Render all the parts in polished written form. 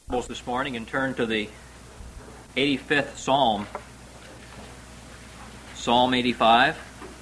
This morning and turn to the 85th Psalm, Psalm 85.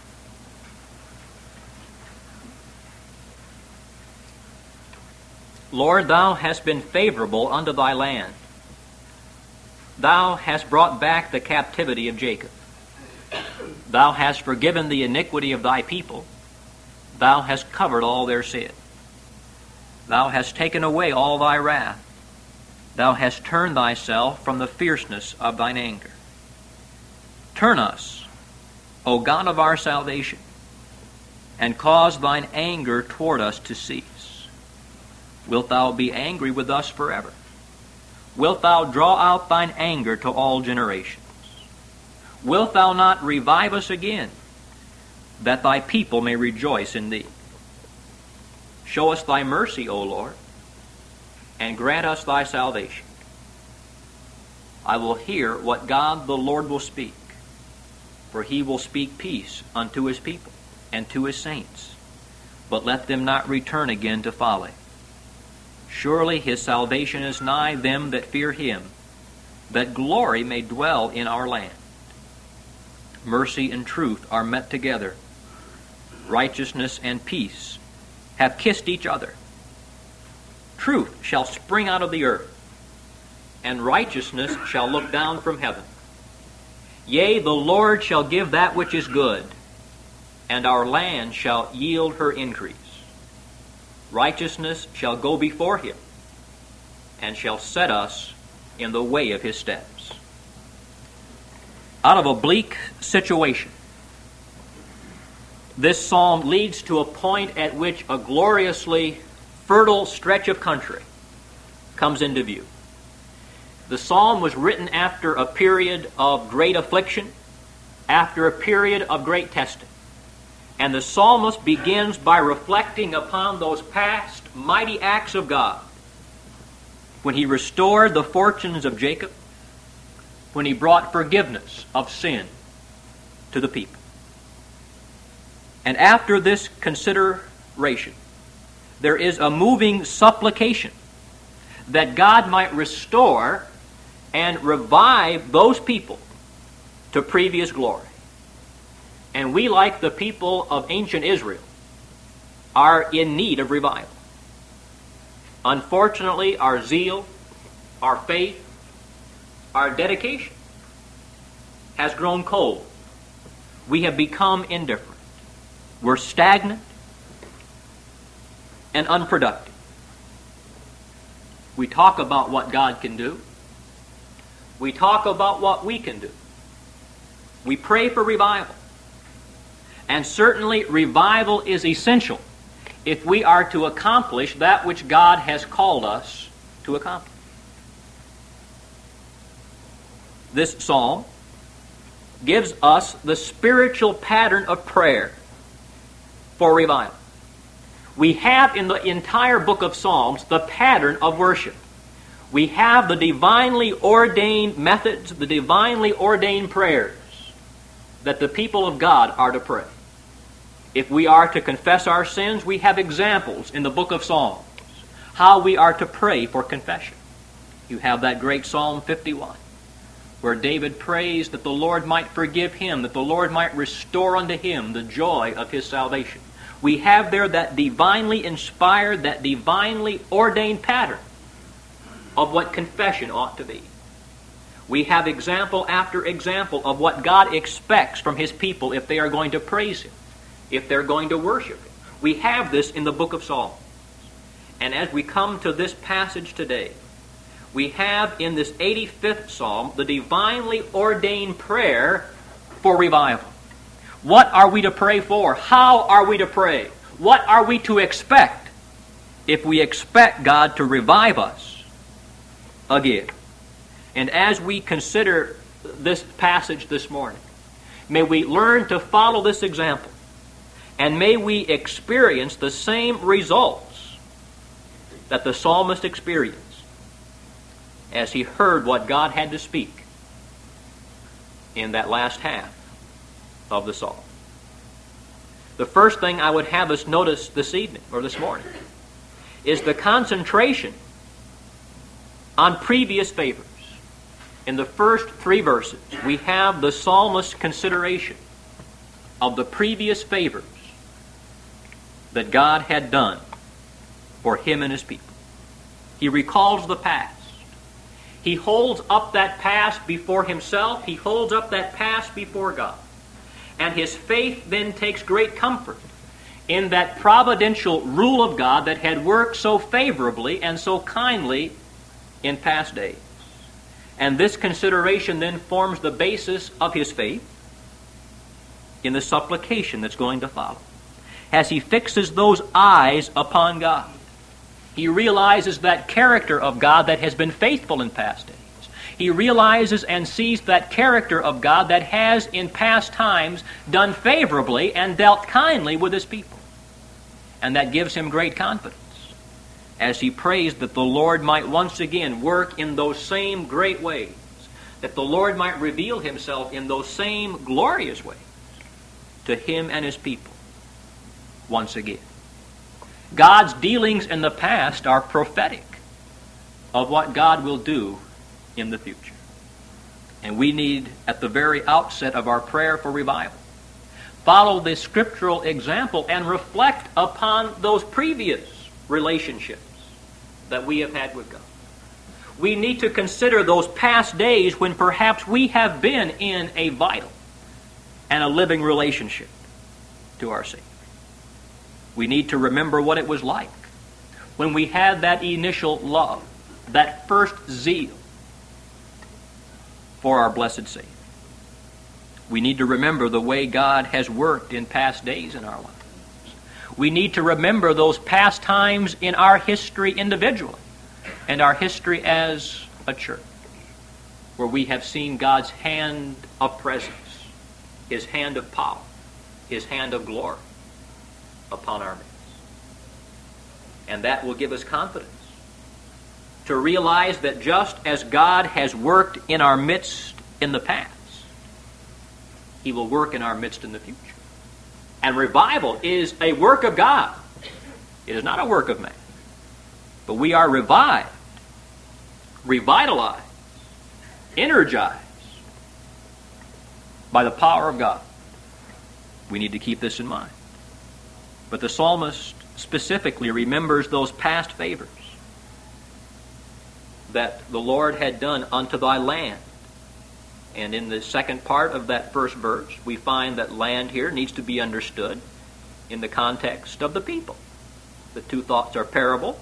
Lord, thou hast been favorable unto thy land. Thou hast brought back the captivity of Jacob. Thou hast forgiven the iniquity of thy people. Thou hast covered all their sin. Thou hast taken away all thy wrath. Thou hast turned thyself from the fierceness of thine anger. Turn us, O God of our salvation, and cause thine anger toward us to cease. Wilt thou be angry with us forever? Wilt thou draw out thine anger to all generations? Wilt thou not revive us again, that thy people may rejoice in thee? Show us thy mercy, O Lord, and grant us thy salvation. I will hear what God the Lord will speak, for he will speak peace unto his people and to his saints, but let them not return again to folly. Surely his salvation is nigh them that fear him, that glory may dwell in our land. Mercy and truth are met together. Righteousness and peace have kissed each other. Truth shall spring out of the earth, and righteousness shall look down from heaven. Yea, the Lord shall give that which is good, and our land shall yield her increase. Righteousness shall go before him, and shall set us in the way of his steps. Out of a bleak situation, this psalm leads to a point at which a gloriously fertile stretch of country comes into view. The psalm was written after a period of great affliction, after a period of great testing. And the psalmist begins by reflecting upon those past mighty acts of God, when he restored the fortunes of Jacob, when he brought forgiveness of sin to the people. And after this consideration, there is a moving supplication that God might restore and revive those people to previous glory. And we, like the people of ancient Israel, are in need of revival. Unfortunately, our zeal, our faith, our dedication has grown cold. We have become indifferent. We're stagnant and unproductive. We talk about what God can do. We talk about what we can do. We pray for revival. And certainly revival is essential if we are to accomplish that which God has called us to accomplish. This psalm gives us the spiritual pattern of prayer for revival. We have in the entire book of Psalms the pattern of worship. We have the divinely ordained methods, the divinely ordained prayers that the people of God are to pray. If we are to confess our sins, we have examples in the book of Psalms how we are to pray for confession. You have that great Psalm 51, where David prays that the Lord might forgive him, that the Lord might restore unto him the joy of his salvation. We have there that divinely inspired, that divinely ordained pattern of what confession ought to be. We have example after example of what God expects from his people if they are going to praise him, if they're going to worship him. We have this in the book of Psalms. And as we come to this passage today, we have in this 85th Psalm the divinely ordained prayer for revival. What are we to pray for? How are we to pray? What are we to expect if we expect God to revive us again? And as we consider this passage this morning, may we learn to follow this example, and may we experience the same results that the psalmist experienced as he heard what God had to speak in that last half of the psalm. The first thing I would have us notice this evening, or this morning, is the concentration on previous favors. In the first 3 verses, we have the psalmist's consideration of the previous favors that God had done for him and his people. He recalls the past. He holds up that past before himself. He holds up that past before God. And his faith then takes great comfort in that providential rule of God that had worked so favorably and so kindly in past days. And this consideration then forms the basis of his faith in the supplication that's going to follow. As he fixes those eyes upon God, he realizes that character of God that has been faithful in past days. He realizes and sees that character of God that has in past times done favorably and dealt kindly with his people. And that gives him great confidence as he prays that the Lord might once again work in those same great ways, that the Lord might reveal himself in those same glorious ways to him and his people once again. God's dealings in the past are prophetic of what God will do in the future. And we need, at the very outset of our prayer for revival, follow this scriptural example and reflect upon those previous relationships that we have had with God. We need to consider those past days when perhaps we have been in a vital and a living relationship to our Savior. We need to remember what it was like when we had that initial love, that first zeal for our blessed Savior. We need to remember the way God has worked in past days in our lives. We need to remember those past times in our history individually and our history as a church, where we have seen God's hand of presence, his hand of power, his hand of glory upon our midst. And that will give us confidence to realize that just as God has worked in our midst in the past, he will work in our midst in the future. And revival is a work of God. It is not a work of man. But we are revived, revitalized, energized by the power of God. We need to keep this in mind. But the psalmist specifically remembers those past favors that the Lord had done unto thy land. And in the second part of that first verse, we find that land here needs to be understood in the context of the people. The two thoughts are parallel.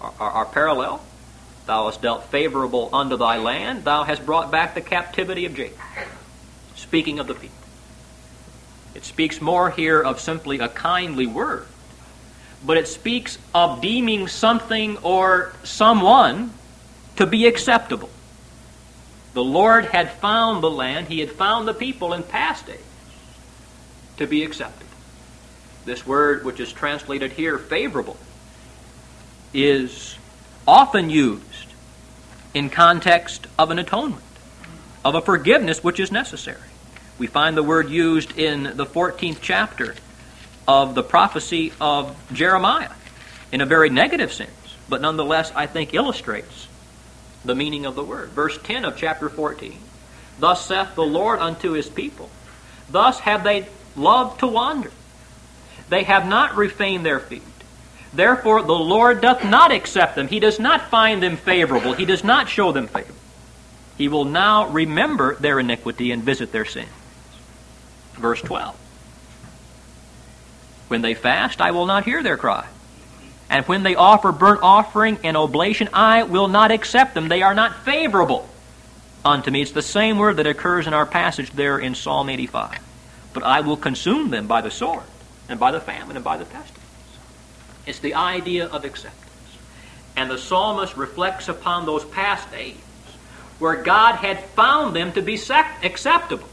Thou hast dealt favorable unto thy land. Thou hast brought back the captivity of Jacob. Speaking of the people. It speaks more here of simply a kindly word. But it speaks of deeming something or someone to be acceptable. The Lord had found the land, he had found the people in past days to be accepted. This word, which is translated here, favorable, is often used in context of an atonement, of a forgiveness which is necessary. We find the word used in the 14th chapter of the prophecy of Jeremiah in a very negative sense, but nonetheless, I think, illustrates the meaning of the word. Verse 10 of chapter 14. Thus saith the Lord unto his people, thus have they loved to wander. They have not refrained their feet. Therefore the Lord doth not accept them. He does not find them favorable. He does not show them favor. He will now remember their iniquity and visit their sins. Verse 12. When they fast, I will not hear their cry. And when they offer burnt offering and oblation, I will not accept them. They are not favorable unto me. It's the same word that occurs in our passage there in Psalm 85. But I will consume them by the sword, and by the famine, and by the pestilence. It's the idea of acceptance. And the psalmist reflects upon those past days where God had found them to be acceptable.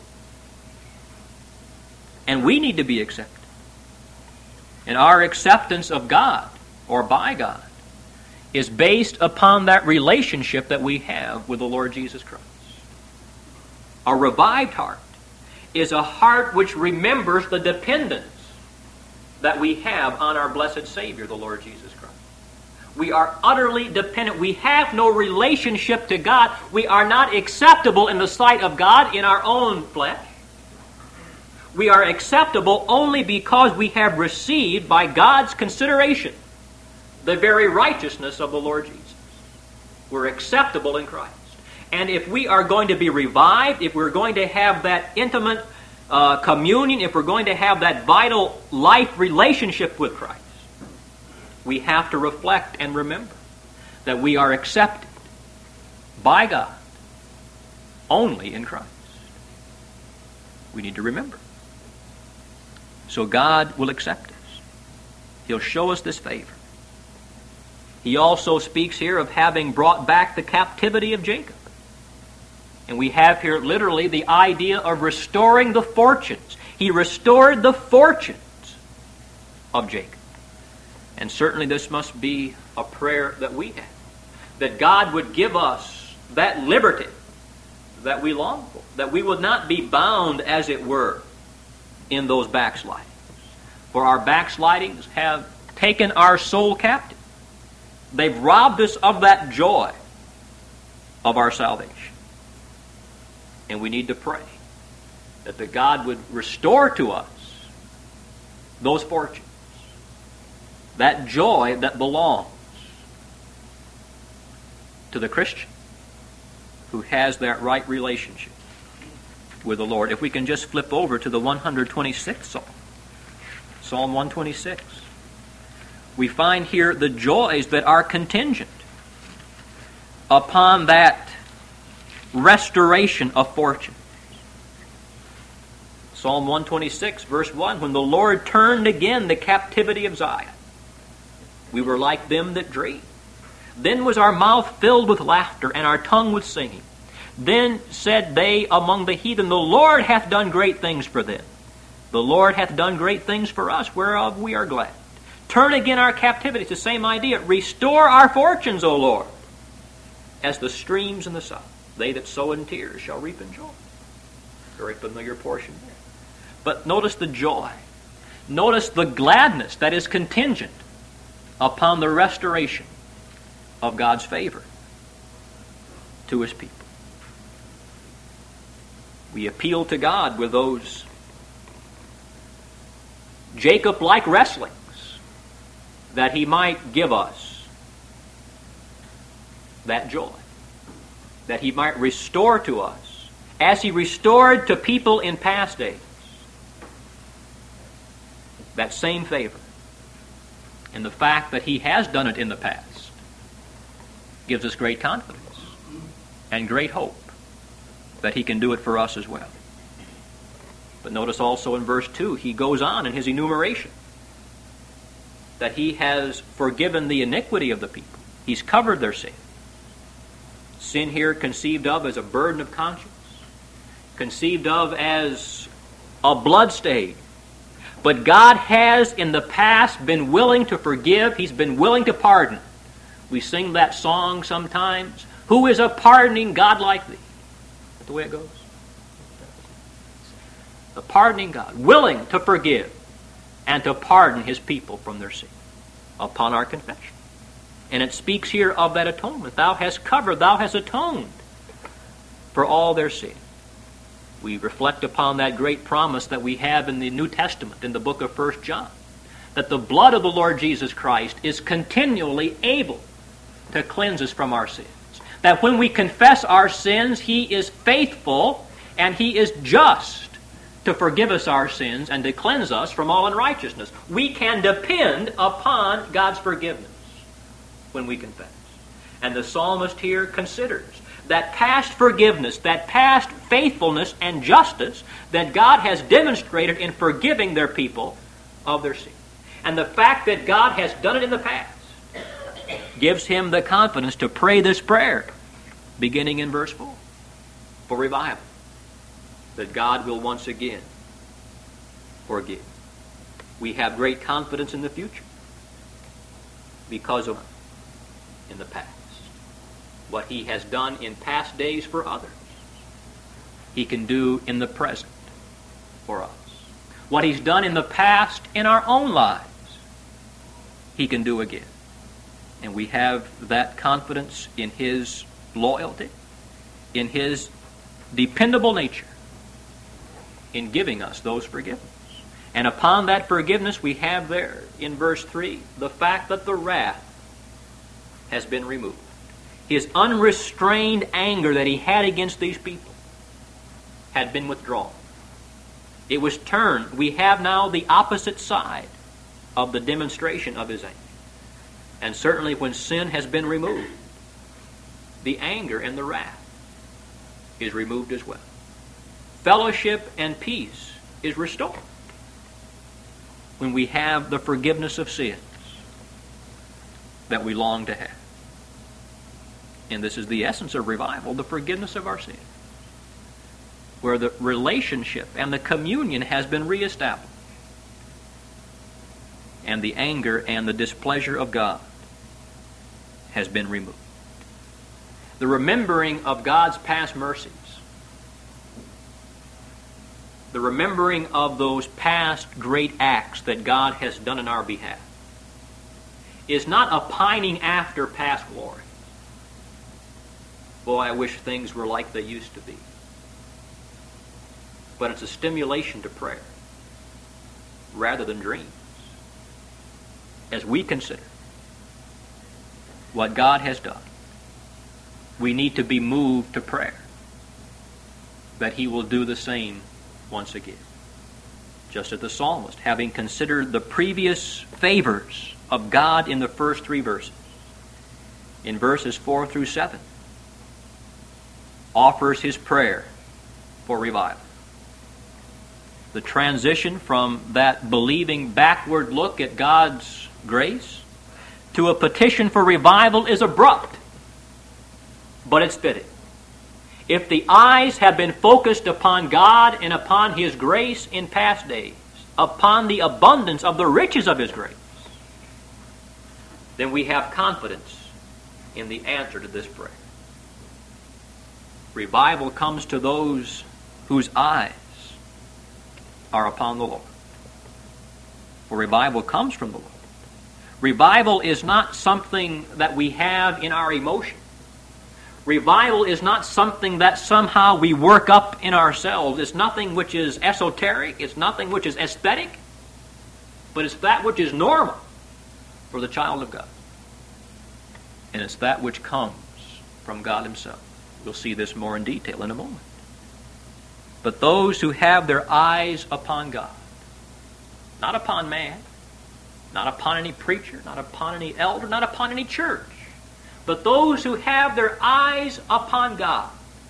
And we need to be accepted. And our acceptance of God, or by God, is based upon that relationship that we have with the Lord Jesus Christ. A revived heart is a heart which remembers the dependence that we have on our blessed Savior, the Lord Jesus Christ. We are utterly dependent. We have no relationship to God. We are not acceptable in the sight of God in our own flesh. We are acceptable only because we have received by God's consideration the very righteousness of the Lord Jesus. We're acceptable in Christ. And if we are going to be revived, if we're going to have that intimate communion, if we're going to have that vital life relationship with Christ, we have to reflect and remember that we are accepted by God only in Christ. We need to remember. So God will accept us. He'll show us this favor. He also speaks here of having brought back the captivity of Jacob. And we have here literally the idea of restoring the fortunes. He restored the fortunes of Jacob. And certainly this must be a prayer that we have. That God would give us that liberty that we long for. That we would not be bound, as it were, in those backslidings. For our backslidings have taken our soul captive. They've robbed us of that joy of our salvation. And we need to pray that the God would restore to us those fortunes. That joy that belongs to the Christian who has that right relationship with the Lord. If we can just flip over to the 126th Psalm. Psalm 126. We find here the joys that are contingent upon that restoration of fortune. Psalm 126, verse 1, when the Lord turned again the captivity of Zion, we were like them that dream. Then was our mouth filled with laughter, and our tongue with singing. Then said they among the heathen, the Lord hath done great things for them. The Lord hath done great things for us, whereof we are glad. Turn again our captivity. It's the same idea. Restore our fortunes, O Lord, as the streams in the south. They that sow in tears shall reap in joy. Very familiar portion there. But notice the joy. Notice the gladness that is contingent upon the restoration of God's favor to His people. We appeal to God with those Jacob-like wrestlings that He might give us that joy, that He might restore to us, as He restored to people in past days, that same favor. And the fact that He has done it in the past gives us great confidence and great hope that He can do it for us as well. But notice also in verse 2, he goes on in his enumeration that He has forgiven the iniquity of the people. He's covered their sin. Sin here conceived of as a burden of conscience, conceived of as a blood stain. But God has in the past been willing to forgive. He's been willing to pardon. We sing that song sometimes, who is a pardoning God like thee? Is that the way it goes? The pardoning God, willing to forgive and to pardon His people from their sin upon our confession. And it speaks here of that atonement. Thou hast covered, Thou hast atoned for all their sin. We reflect upon that great promise that we have in the New Testament, in the book of 1 John, that the blood of the Lord Jesus Christ is continually able to cleanse us from our sins. That when we confess our sins, He is faithful and He is just to forgive us our sins and to cleanse us from all unrighteousness. We can depend upon God's forgiveness when we confess. And the psalmist here considers that past forgiveness, that past faithfulness and justice that God has demonstrated in forgiving their people of their sin. And the fact that God has done it in the past gives him the confidence to pray this prayer, beginning in verse 4, for revival, that God will once again forgive. We have great confidence in the future because of in the past. What He has done in past days for others, He can do in the present for us. What He's done in the past in our own lives, He can do again. And we have that confidence in His loyalty, in His dependable nature, in giving us those forgiveness. And upon that forgiveness we have there, in verse 3, the fact that the wrath has been removed. His unrestrained anger that He had against these people had been withdrawn. It was turned. We have now the opposite side of the demonstration of His anger. And certainly when sin has been removed, the anger and the wrath is removed as well. Fellowship and peace is restored when we have the forgiveness of sins that we long to have. And this is the essence of revival, the forgiveness of our sins, where the relationship and the communion has been reestablished, and the anger and the displeasure of God has been removed. The remembering of God's past mercies, the remembering of those past great acts that God has done in our behalf, is not a pining after past glory. Boy, I wish things were like they used to be. But it's a stimulation to prayer rather than dreams. As we consider what God has done, we need to be moved to prayer that He will do the same once again. Just as the psalmist, having considered the previous favors of God in the first 3 verses, in verses 4 through 7, offers his prayer for revival. The transition from that believing backward look at God's grace to a petition for revival is abrupt, but it's fitting. If the eyes have been focused upon God and upon His grace in past days, upon the abundance of the riches of His grace, then we have confidence in the answer to this prayer. Revival comes to those whose eyes are upon the Lord. For revival comes from the Lord. Revival is not something that we have in our emotion. Revival is not something that somehow we work up in ourselves. It's nothing which is esoteric. It's nothing which is aesthetic. But it's that which is normal for the child of God. And it's that which comes from God Himself. We'll see this more in detail in a moment. But those who have their eyes upon God, not upon man, not upon any preacher, not upon any elder, not upon any church, but those who have their eyes upon God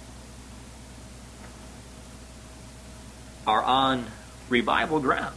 are on revival ground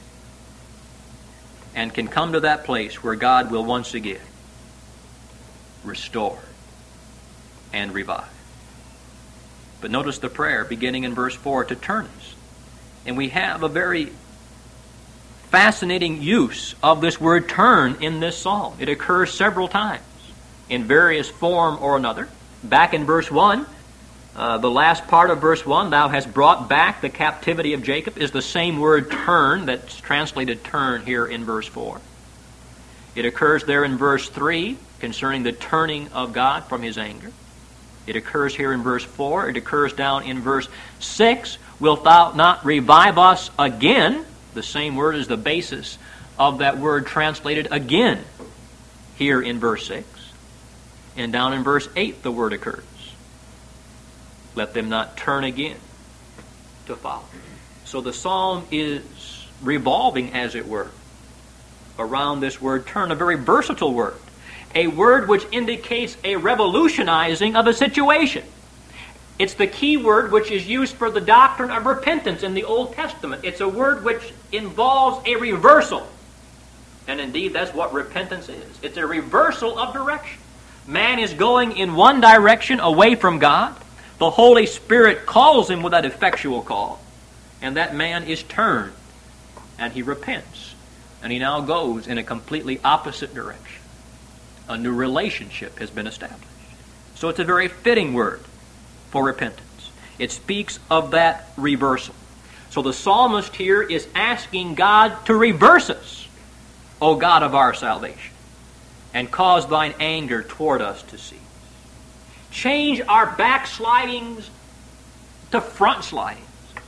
and can come to that place where God will once again restore and revive. But notice the prayer beginning in verse 4 to turn us. And we have a very fascinating use of this word turn in this psalm. It occurs several times in various form or another. Back in verse 1, the last part of verse 1, thou hast brought back the captivity of Jacob, is the same word turn that's translated turn here in verse 4. It occurs there in verse 3 concerning the turning of God from His anger. It occurs here in verse 4. It occurs down in verse 6. Wilt thou not revive us again? The same word is the basis of that word translated again here in verse 6. And down in verse 8 the word occurs. Let them not turn again to follow. So the psalm is revolving, as it were, around this word turn, a very versatile word. A word which indicates a revolutionizing of a situation. It's the key word which is used for the doctrine of repentance in the Old Testament. It's a word which involves a reversal. And indeed, that's what repentance is. It's a reversal of direction. Man is going in one direction away from God. The Holy Spirit calls him with that effectual call. And that man is turned. And he repents. And he now goes in a completely opposite direction. A new relationship has been established. So it's a very fitting word for repentance. It speaks of that reversal. So the psalmist here is asking God to reverse us, O God of our salvation. and cause thine anger toward us to cease. Change our backslidings to front slidings.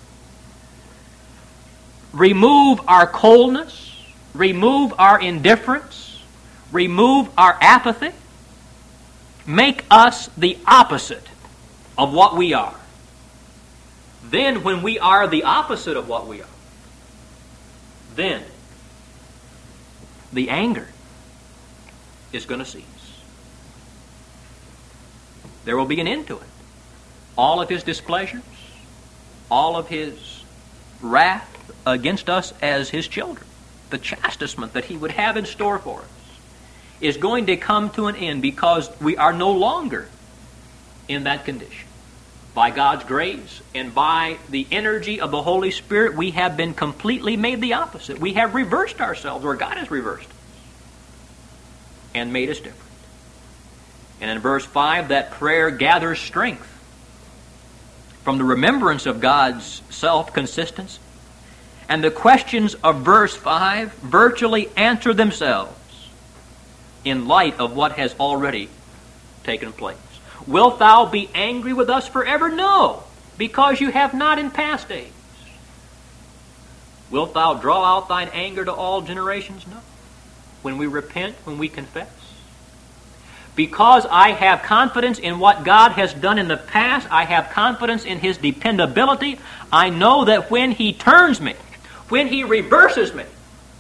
Remove our coldness. Remove our indifference. Remove our apathy. Make us the opposite of what we are. Then when we are the opposite of what we are, then the anger is going to cease. There will be an end to it. All of his displeasures, all of his wrath against us as his children, the chastisement that he would have in store for us, is going to come to an end because we are no longer in that condition. By God's grace and by the energy of the Holy Spirit, we have been completely made the opposite. We have reversed ourselves, or God has reversed us and made us different. And in verse 5, that prayer gathers strength from the remembrance of God's self-consistency. And the questions of verse 5 virtually answer themselves in light of what has already taken place. Wilt thou be angry with us forever? No, because you have not in past days. Wilt thou draw out thine anger to all generations? No. When we repent, when we confess. Because I have confidence in what God has done in the past, I have confidence in his dependability, I know that when he turns me, when he reverses me,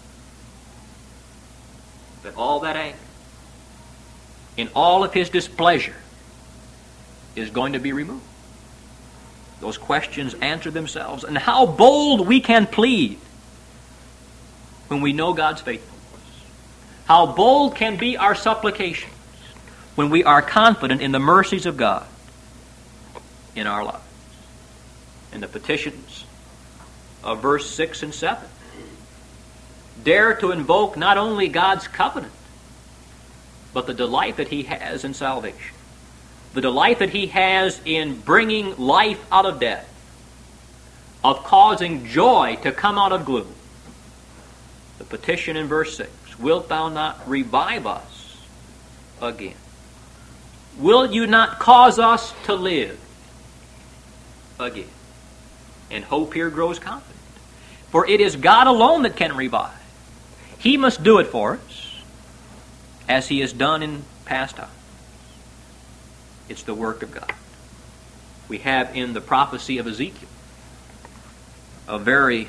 that all that anger, in all of his displeasure, is going to be removed. Those questions answer themselves. And how bold we can plead when we know God's faithfulness. How bold can be our supplications when we are confident in the mercies of God in our lives. And the petitions of verse 6 and 7 dare to invoke not only God's covenant, but the delight that he has in salvation. The delight that he has in bringing life out of death, of causing joy to come out of gloom. The petition in verse 6, wilt thou not revive us again? Will you not cause us to live again? And hope here grows confident. For it is God alone that can revive. He must do it for us, as he has done in past times. It's the work of God. We have in the prophecy of Ezekiel a very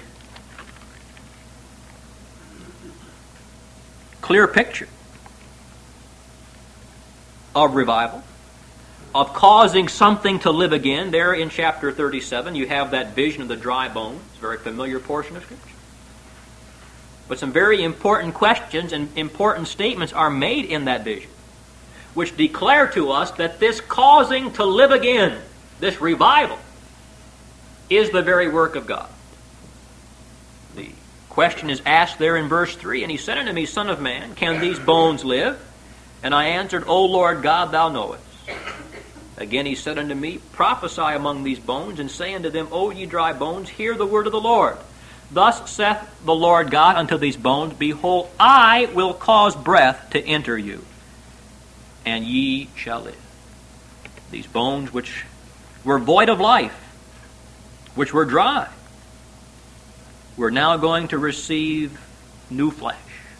clear picture of revival, of causing something to live again. There in chapter 37, you have that vision of the dry bones, a very familiar portion of Scripture. But some very important questions and important statements are made in that vision, which declare to us that this causing to live again, this revival, is the very work of God. The question is asked there in verse 3, and he said unto me, Son of man, can these bones live? And I answered, O Lord God, thou knowest. Again he said unto me, prophesy among these bones, and say unto them, O ye dry bones, hear the word of the Lord. Thus saith the Lord God unto these bones, Behold, I will cause breath to enter you, and ye shall live. These bones which were void of life, which were dry, we're now going to receive new flesh,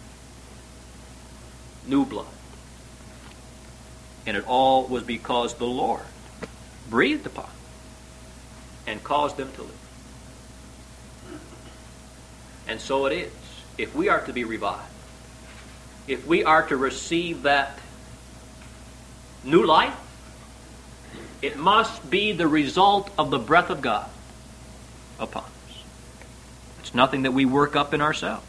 new blood. And it all was because the Lord breathed upon them and caused them to live. And so it is. If we are to be revived, if we are to receive that new life, it must be the result of the breath of God upon us. It's nothing that we work up in ourselves,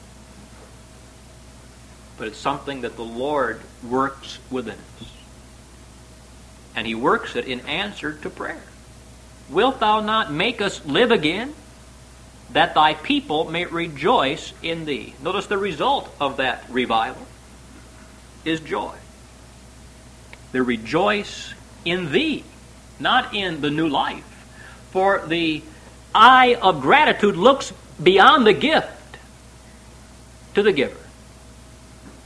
but it's something that the Lord works within us. And he works it in answer to prayer. Wilt thou not make us live again, that thy people may rejoice in thee? Notice the result of that revival is joy. They rejoice in thee, not in the new life. For the eye of gratitude looks beyond the gift to the giver.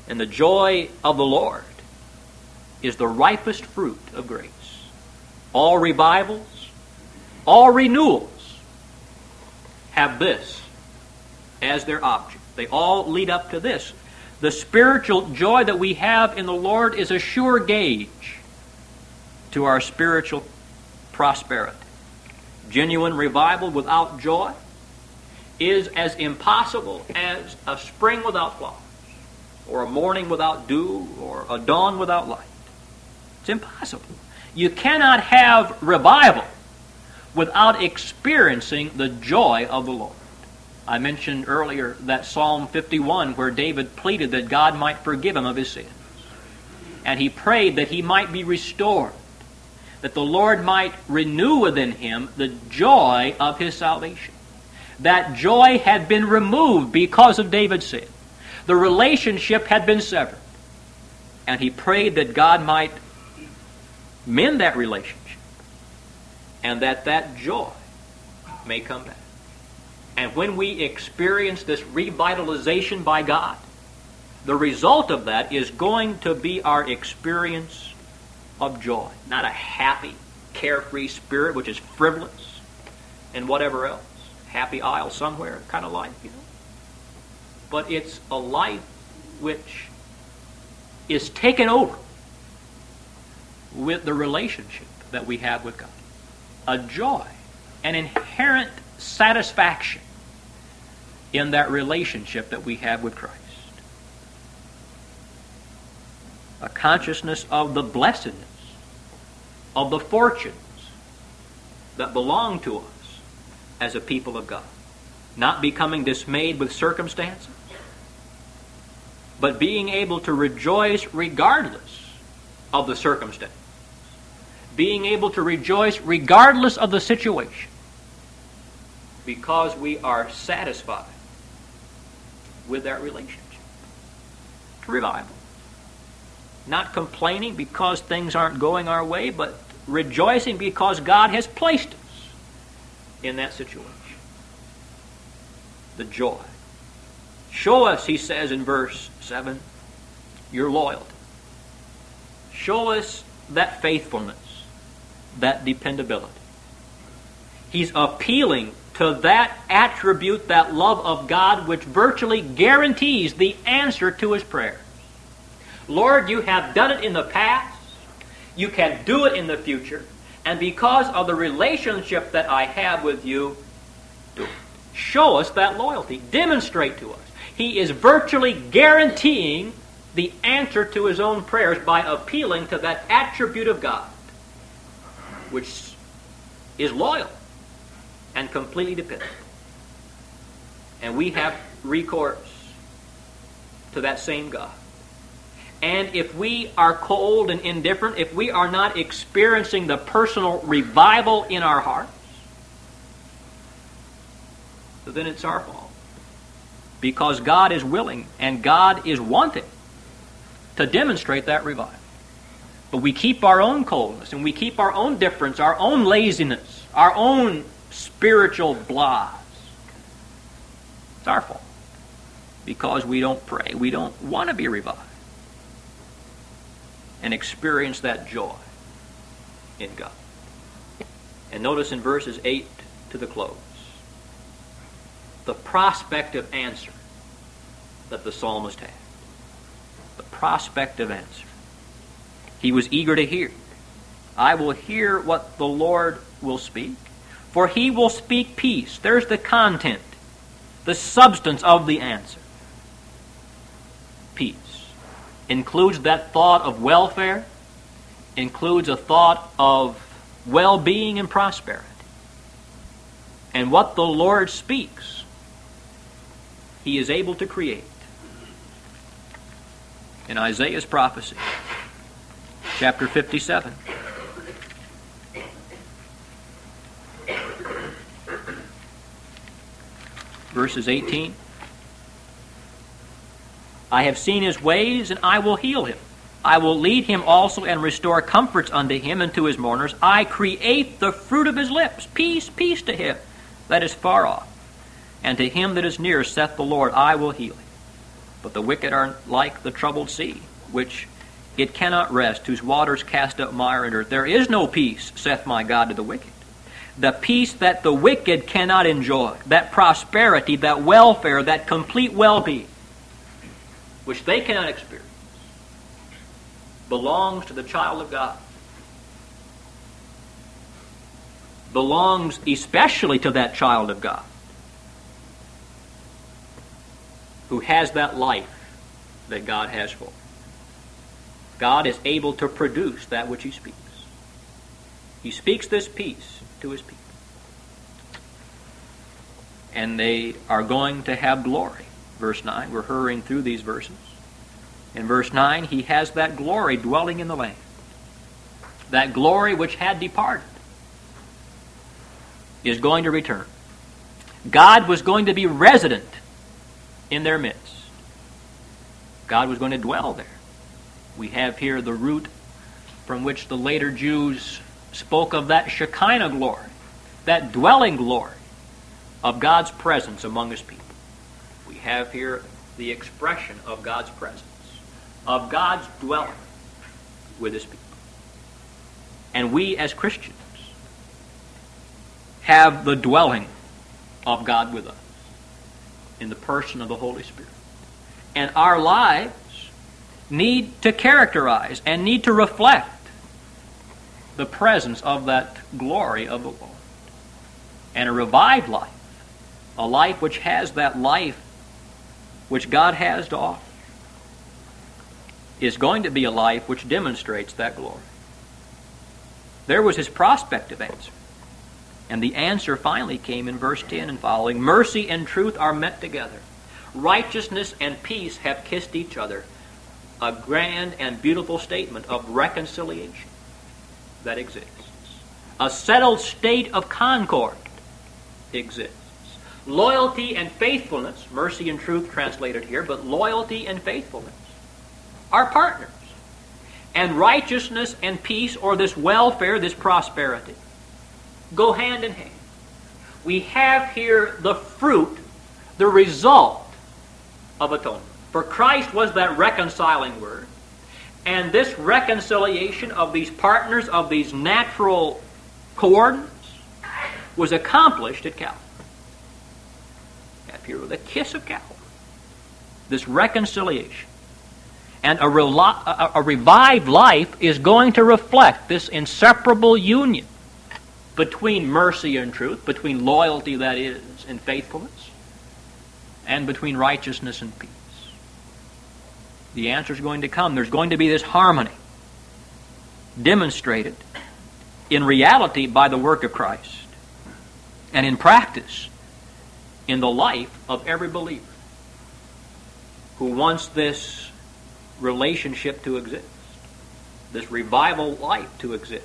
And the joy of the Lord is the ripest fruit of grace. All revivals, all renewals have this as their object. They all lead up to this. The spiritual joy that we have in the Lord is a sure gauge to our spiritual prosperity. Genuine revival without joy is as impossible as a spring without flowers, or a morning without dew, or a dawn without light. It's impossible. You cannot have revival without experiencing the joy of the Lord. I mentioned earlier that Psalm 51 where David pleaded that God might forgive him of his sins. And he prayed that he might be restored, that the Lord might renew within him the joy of his salvation. That joy had been removed because of David's sin. The relationship had been severed. And he prayed that God might mend that relationship and that joy may come back. And when we experience this revitalization by God, the result of that is going to be our experience of joy. Not a happy, carefree spirit which is frivolous and whatever else. Happy isle somewhere kind of life, you know. But it's a life which is taken over with the relationship that we have with God. A joy, an inherent satisfaction in that relationship that we have with Christ. A consciousness of the blessedness, of the fortunes that belong to us as a people of God. Not becoming dismayed with circumstances, but being able to rejoice regardless of the circumstance. Being able to rejoice regardless of the situation, because we are satisfied with that relationship. Revival. Not complaining because things aren't going our way, but rejoicing because God has placed us in that situation. The joy. Show us, he says in verse 7, your loyalty. Show us that faithfulness, that dependability. He's appealing to that attribute, that love of God, which virtually guarantees the answer to his prayers. Lord, you have done it in the past. You can do it in the future. And because of the relationship that I have with you, do it. Show us that loyalty. Demonstrate to us. He is virtually guaranteeing the answer to his own prayers by appealing to that attribute of God, which is loyal and completely dependent. And we have recourse to that same God. And if we are cold and indifferent, if we are not experiencing the personal revival in our hearts, then it's our fault. Because God is willing and God is wanting to demonstrate that revival. But we keep our own coldness and we keep our own difference, our own laziness, our own spiritual blahs. It's our fault. Because we don't pray. We don't want to be revived and experience that joy in God. And notice in verses 8 to the close, the prospective answer that the psalmist had. The prospective answer. He was eager to hear. I will hear what the Lord will speak, for he will speak peace. There's the content, the substance of the answer. Peace. Includes that thought of welfare, includes a thought of well-being and prosperity. And what the Lord speaks, he is able to create. In Isaiah's prophecy, chapter 57, verses 18, I have seen his ways, and I will heal him. I will lead him also and restore comforts unto him and to his mourners. I create the fruit of his lips. Peace, peace to him that is far off. And to him that is near saith the Lord, I will heal him. But the wicked are like the troubled sea, which it cannot rest, whose waters cast up mire and earth. There is no peace, saith my God, to the wicked. The peace that the wicked cannot enjoy, that prosperity, that welfare, that complete well-being, which they cannot experience, belongs to the child of God. Belongs especially to that child of God who has that life that God has for him. God is able to produce that which he speaks. He speaks this peace to his people. And they are going to have glory. Verse 9, we're hurrying through these verses. In verse 9, he has that glory dwelling in the land. That glory which had departed is going to return. God was going to be resident in their midst. God was going to dwell there. We have here the root from which the later Jews spoke of that Shekinah glory, that dwelling glory of God's presence among his people. We have here the expression of God's presence, of God's dwelling with his people. And we as Christians have the dwelling of God with us in the person of the Holy Spirit. And our lives need to characterize and need to reflect the presence of that glory of the Lord. And a revived life, a life which has that life which God has to offer, is going to be a life which demonstrates that glory. There was his prospective answer. And the answer finally came in verse 10 and following. Mercy and truth are met together. Righteousness and peace have kissed each other. A grand and beautiful statement of reconciliation that exists. A settled state of concord exists. Loyalty and faithfulness, mercy and truth translated here, but loyalty and faithfulness are partners. And righteousness and peace, or this welfare, this prosperity, go hand in hand. We have here the fruit, the result of atonement. For Christ was that reconciling word. And this reconciliation of these partners, of these natural coordinates, was accomplished at Calvary. Here with a kiss of Calvary. This reconciliation. And a revived life is going to reflect this inseparable union between mercy and truth, between loyalty, that is, and faithfulness, and between righteousness and peace. The answer is going to come. There's going to be this harmony demonstrated in reality by the work of Christ, and in practice in the life of every believer who wants this relationship to exist, this revival life to exist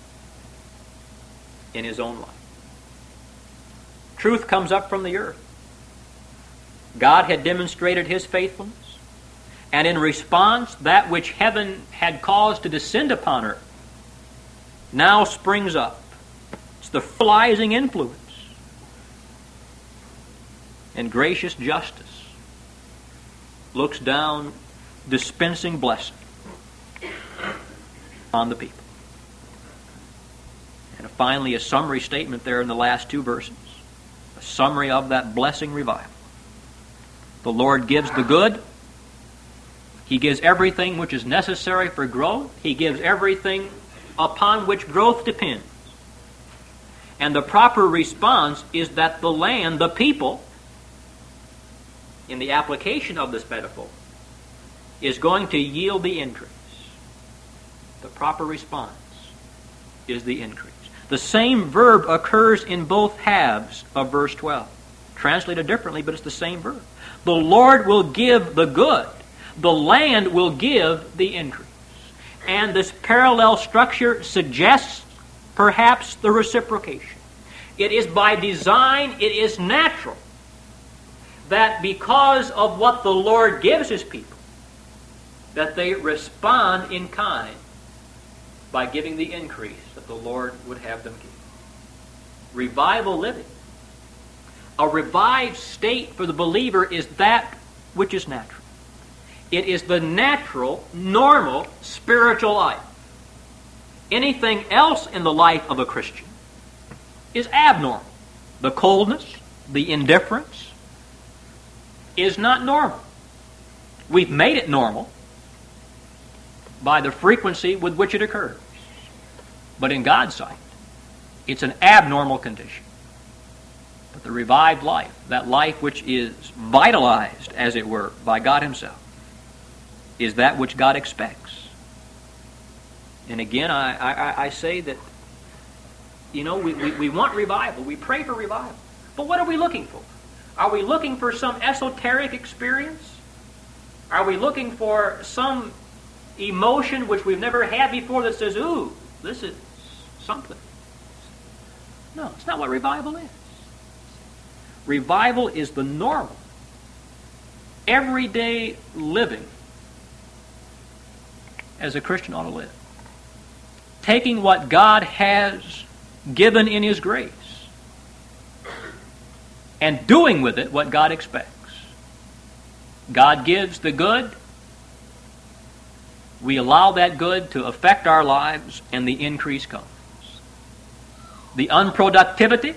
in his own life. Truth comes up from the earth. God had demonstrated his faithfulness, and in response, that which heaven had caused to descend upon earth now springs up. It's the fertilizing influence and gracious justice looks down, dispensing blessing on the people. And finally, a summary statement there in the last two verses. A summary of that blessing revival. The Lord gives the good. He gives everything which is necessary for growth. He gives everything upon which growth depends. And the proper response is that the land, the people, in the application of this metaphor, is going to yield the increase. The proper response is the increase. The same verb occurs in both halves of verse 12. Translated differently, but it's the same verb. The Lord will give the good. The land will give the increase. And this parallel structure suggests perhaps the reciprocation. It is by design, it is natural, that because of what the Lord gives his people, that they respond in kind by giving the increase that the Lord would have them give. Revival living. A revived state for the believer is that which is natural. It is the natural, normal, spiritual life. Anything else in the life of a Christian is abnormal. The coldness, the indifference is not normal. We've made it normal by the frequency with which it occurs. But in God's sight, it's an abnormal condition. But the revived life, that life which is vitalized, as it were, by God Himself, is that which God expects. And again, I say that, we want revival. We pray for revival. But what are we looking for? Are we looking for some esoteric experience? Are we looking for some emotion which we've never had before that says, ooh, this is something? No, it's not what revival is. Revival is the normal, everyday living as a Christian ought to live. Taking what God has given in His grace and doing with it what God expects. God gives the good. We allow that good to affect our lives, and the increase comes. The unproductivity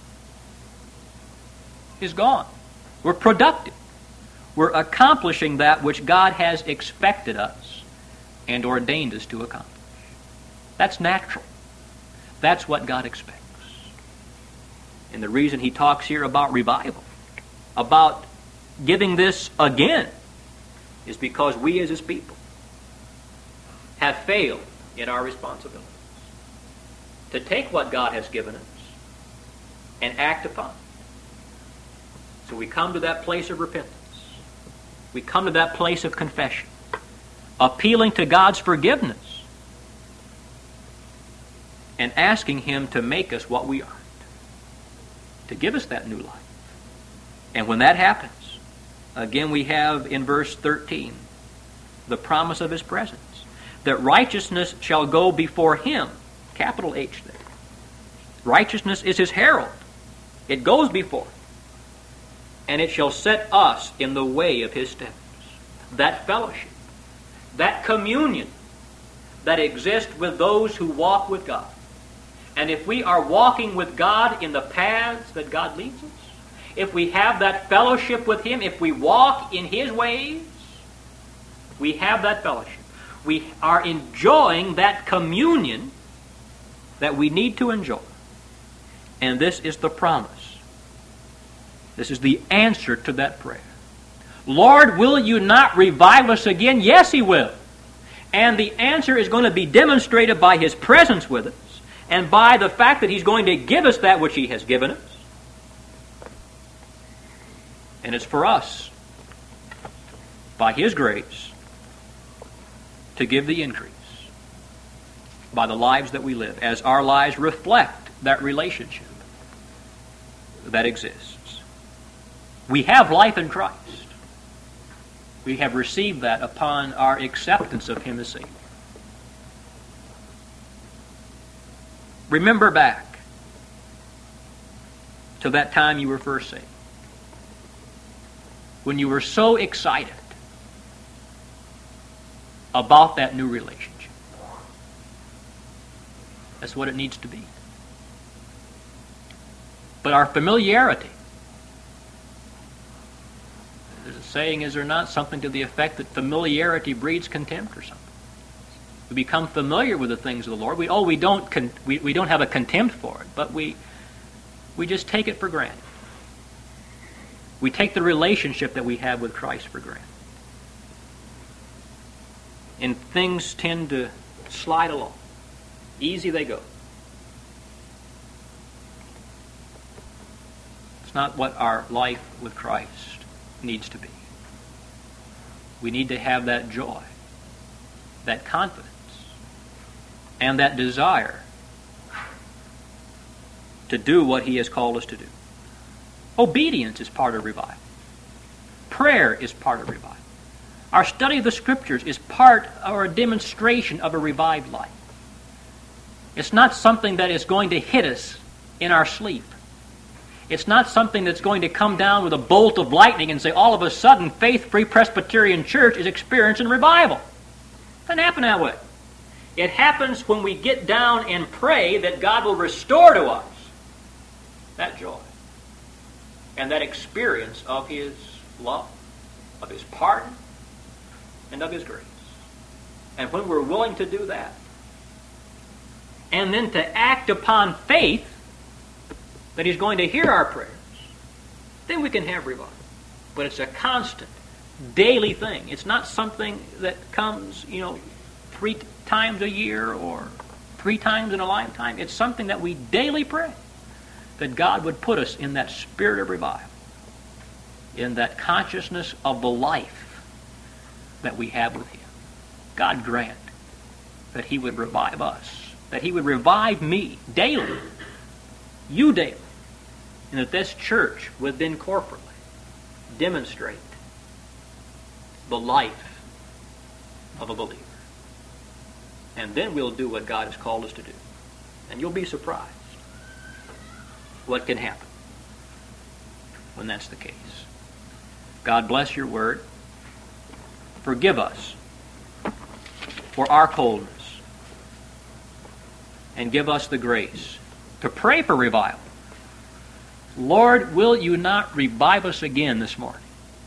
is gone. We're productive. We're accomplishing that which God has expected us and ordained us to accomplish. That's natural. That's what God expects. And the reason He talks here about revival, about giving this again, is because we as His people have failed in our responsibilities to take what God has given us and act upon it. So we come to that place of repentance. We come to that place of confession, appealing to God's forgiveness and asking Him to make us what we aren't, to give us that new life. And when that happens, again we have in verse 13 the promise of His presence, that righteousness shall go before Him, capital H there. Righteousness is His herald. It goes before, and it shall set us in the way of His steps. That fellowship, that communion that exists with those who walk with God. And if we are walking with God in the paths that God leads us, if we have that fellowship with Him, if we walk in His ways, we have that fellowship. We are enjoying that communion that we need to enjoy. And this is the promise. This is the answer to that prayer. Lord, will you not revive us again? Yes, He will. And the answer is going to be demonstrated by His presence with us and by the fact that He's going to give us that which He has given us. And it's for us, by His grace, to give the increase by the lives that we live, as our lives reflect that relationship that exists. We have life in Christ. We have received that upon our acceptance of Him as Savior. Remember back to that time you were first saved, when you were so excited about that new relationship. That's what it needs to be. But our familiarity, there's a saying, is there not, something to the effect that familiarity breeds contempt or something? We become familiar with the things of the Lord. We don't have a contempt for it, but we just take it for granted. We take the relationship that we have with Christ for granted. And things tend to slide along. Easy they go. It's not what our life with Christ needs to be. We need to have that joy, that confidence, and that desire to do what He has called us to do. Obedience is part of revival. Prayer is part of revival. Our study of the Scriptures is part or a demonstration of a revived life. It's not something that is going to hit us in our sleep. It's not something that's going to come down with a bolt of lightning and say, all of a sudden, Faith Free Presbyterian Church is experiencing revival. It doesn't happen that way. It happens when we get down and pray that God will restore to us that joy and that experience of His love, of His pardon, and of His grace. And when we're willing to do that, and then to act upon faith that He's going to hear our prayers, then we can have revival. But it's a constant, daily thing. It's not something that comes, 3 times a year or 3 times in a lifetime. It's something that we daily pray, that God would put us in that spirit of revival, in that consciousness of the life that we have with Him. God grant that He would revive us, that He would revive me daily, you daily, and that this church would then corporately demonstrate the life of a believer. And then we'll do what God has called us to do. And you'll be surprised what can happen when that's the case. God bless your word. Forgive us for our coldness, and give us the grace to pray for revival. Lord, will you not revive us again this morning?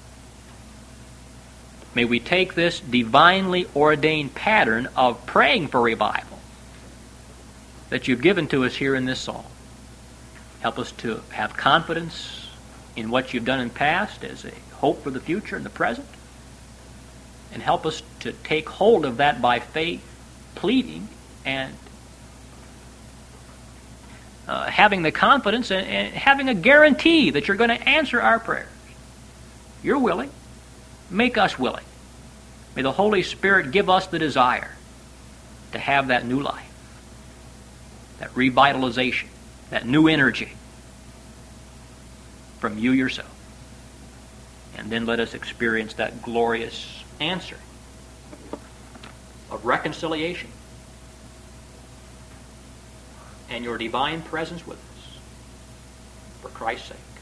May we take this divinely ordained pattern of praying for revival that you've given to us here in this psalm. Help us to have confidence in what you've done in the past as a hope for the future and the present. And help us to take hold of that by faith, pleading and having the confidence and having a guarantee that you're going to answer our prayers. You're willing. Make us willing. May the Holy Spirit give us the desire to have that new life, that revitalization, that new energy from you yourself. And then let us experience that glorious answer of reconciliation and your divine presence with us for Christ's sake.